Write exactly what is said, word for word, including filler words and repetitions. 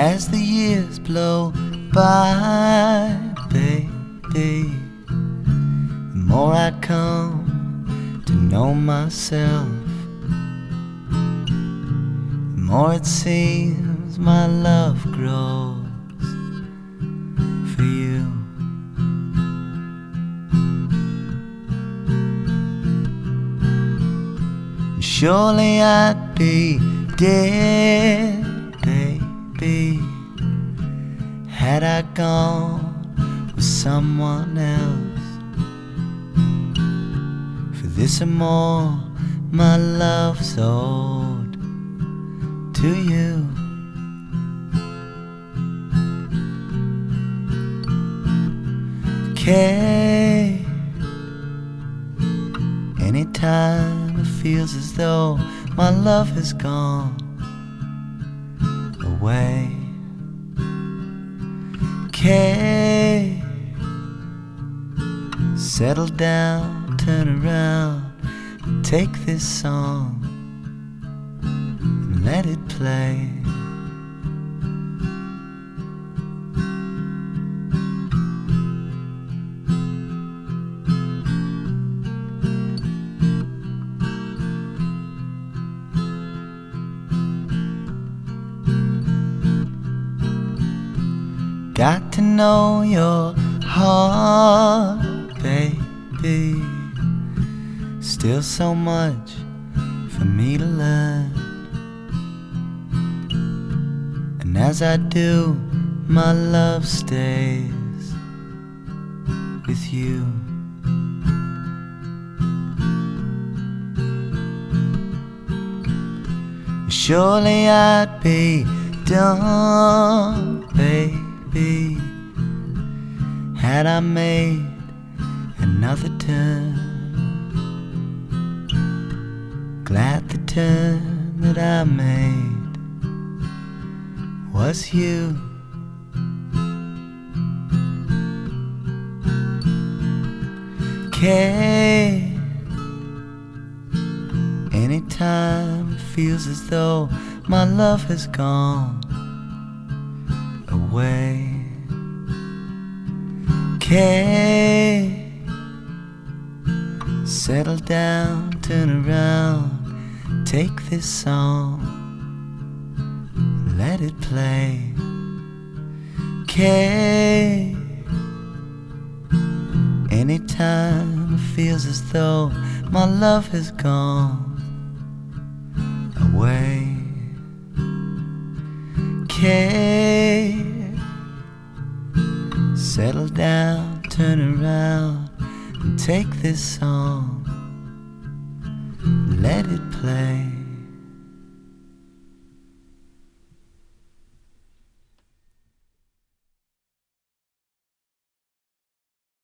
as the years blow by, baby, the more I come to know myself, the more it seems my love grows for you. And surely I'd be dead, baby, had I gone with someone else. For this and more my love's owed to you. Okay, anytime it feels as though my love has gone away, okay, settle down, turn around, and take this song and let it play. Got to know your heart, baby. Still so much for me to learn. And as I do, my love stays with you. Surely I'd be done, baby, had I made another turn. Glad the turn that I made was you. Okay, anytime it feels as though my love has gone away, okay, settle down, turn around, take this song, let it play. Okay, anytime it feels as though my love has gone away, okay, settle down, turn around, and take this song, let it play.